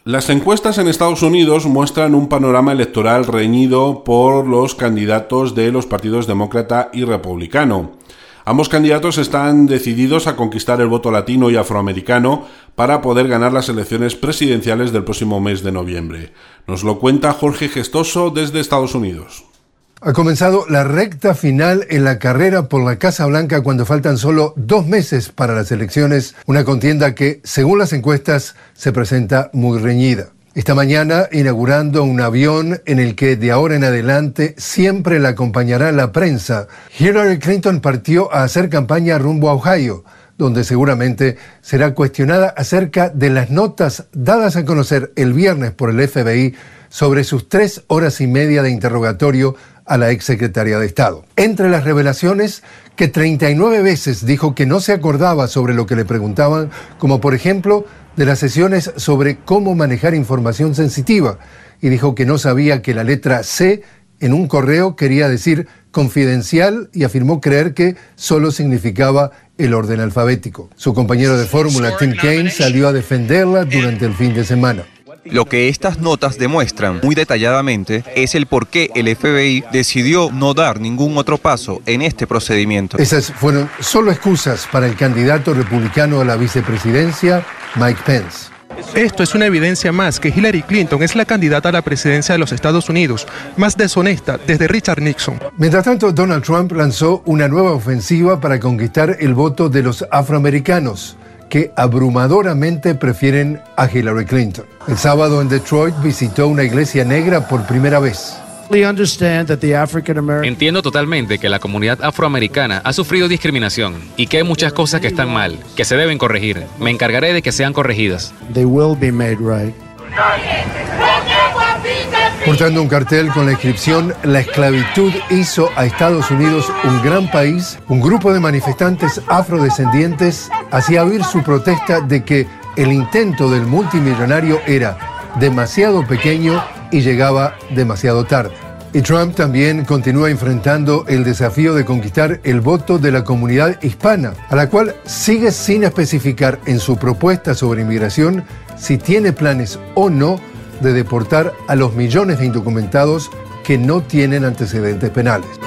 Las encuestas en Estados Unidos muestran un panorama electoral reñido por los candidatos de los partidos demócrata y republicano. Ambos candidatos están decididos a conquistar el voto latino y afroamericano para poder ganar las elecciones presidenciales del próximo mes de noviembre. Nos lo cuenta Jorge Gestoso desde Estados Unidos. Ha comenzado la recta final en la carrera por la Casa Blanca cuando faltan solo 2 meses para las elecciones, una contienda que, según las encuestas, se presenta muy reñida. Esta mañana, inaugurando un avión en el que de ahora en adelante siempre la acompañará la prensa, Hillary Clinton partió a hacer campaña rumbo a Ohio, donde seguramente será cuestionada acerca de las notas dadas a conocer el viernes por el FBI sobre sus 3 horas y media de interrogatorio a la exsecretaria de Estado. Entre las revelaciones, que 39 veces dijo que no se acordaba sobre lo que le preguntaban, como por ejemplo de las sesiones sobre cómo manejar información sensitiva, y dijo que no sabía que la letra C en un correo quería decir confidencial y afirmó creer que solo significaba el orden alfabético. Su compañero de fórmula, Tim Kaine, salió a defenderla durante el fin de semana. Lo que estas notas demuestran muy detalladamente es el por qué el FBI decidió no dar ningún otro paso en este procedimiento. Esas fueron solo excusas para el candidato republicano a la vicepresidencia, Mike Pence. Esto es una evidencia más que Hillary Clinton es la candidata a la presidencia de los Estados Unidos más deshonesta desde Richard Nixon. Mientras tanto, Donald Trump lanzó una nueva ofensiva para conquistar el voto de los afroamericanos, que abrumadoramente prefieren a Hillary Clinton. El sábado en Detroit visitó una iglesia negra por primera vez. Entiendo totalmente que la comunidad afroamericana ha sufrido discriminación y que hay muchas cosas que están mal, que se deben corregir. Me encargaré de que sean corregidas. Portando un cartel con la inscripción "La esclavitud hizo a Estados Unidos un gran país", un grupo de manifestantes afrodescendientes hacía oír su protesta de que el intento del multimillonario era demasiado pequeño y llegaba demasiado tarde. Y Trump también continúa enfrentando el desafío de conquistar el voto de la comunidad hispana, a la cual sigue sin especificar en su propuesta sobre inmigración si tiene planes o no de deportar a los millones de indocumentados que no tienen antecedentes penales.